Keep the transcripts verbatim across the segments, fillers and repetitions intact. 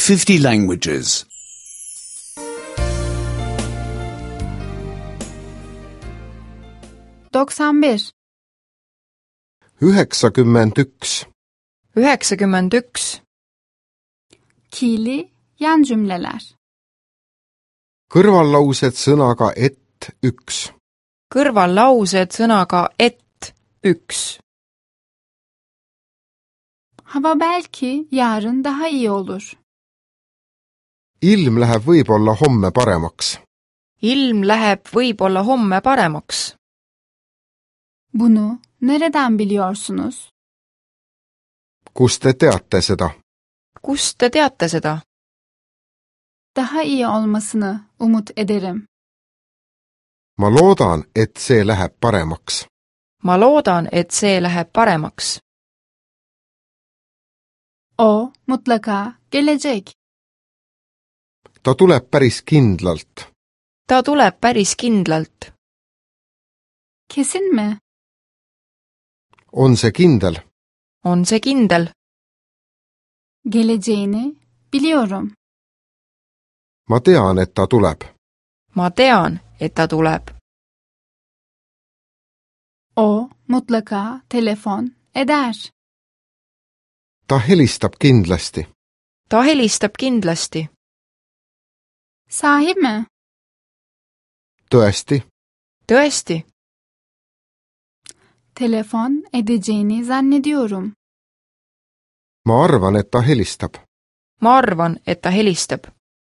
fifty languages. doksan bir. üheksakümmend üks. üheksakümmend üks. Kiili yan cümleler. Kõrvallaused sõnaga et üks. Kõrvallaused sõnaga et üks. Hava belki yarın daha iyi olur. Ilm läheb võib-olla homme paremaks. Ilm läheb võib-olla homme paremaks. Bunu nereden biliyorsunuz? Kust te teate seda? Kust te teate seda? Daha iyi olmasını umut ederim. Ma loodan, et see läheb paremaks. Ma loodan, et see läheb paremaks. O mutlaka gelecek. Ta tuleb päris kindlalt. Ta tuleb päris kindlalt. Kesin mi? On see kindel? On see kindel? Geleceğini biliyorum. Ma tean, et ta tuleb. Ma tean, et ta tuleb. O mutlaka telefon eder. Ta helistab kindlasti. Ta helistab kindlasti. Sahi mi? Tõesti? Tõesti? Telefon edeceğini zannediyorum. Ma arvan, et ta helistab. Ma arvan, et ta helistab.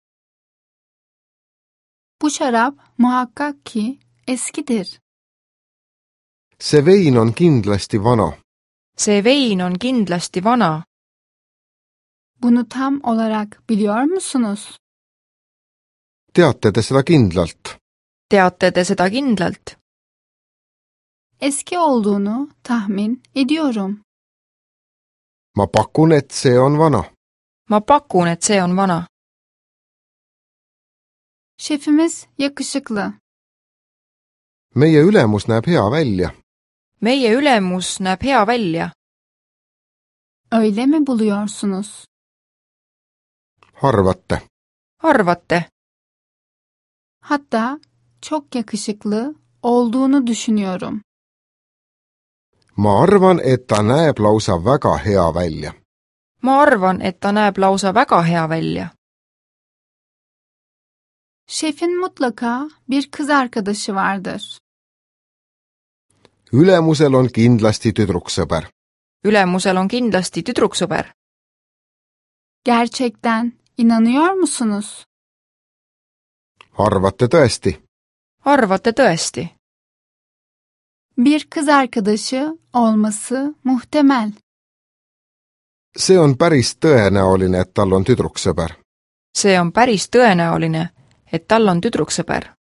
Bu şarap muhakkak ki eskidir. See vein on kindlasti vana. See vein on kindlasti vana. Bunu tam olarak biliyor musunuz? Teate te seda kindlalt? Teate te seda kindlalt? Eski olduğunu tahmin ediyorum. Ma pakun, et see on vana. Ma pakun, et see on vana. Şefimiz yakışıklı. Meie ülemus näeb hea välja. Meie ülemus näeb hea välja. Öyle mi buluyorsunuz? Arvate? Arvate? Hatta çok yakışıklı olduğunu düşünüyorum. Ma arvan, et ta näeb lausa väga hea välja. Ma arvan, et ta näeb lausa väga hea välja. Şefin mutlaka bir kız arkadaşı vardır. Ülemusel on kindlasti tüdruksõber. Ülemusel on kindlasti tüdruksõber. Gerçekten inanıyor musunuz? Arvate tõesti? Arvate tõesti? Bir kız arkadaşı olması muhtemel. See on päris tõenäoline, et tal on tüdruksõber. See on päris tõenäoline, et tal on tüdruksõber.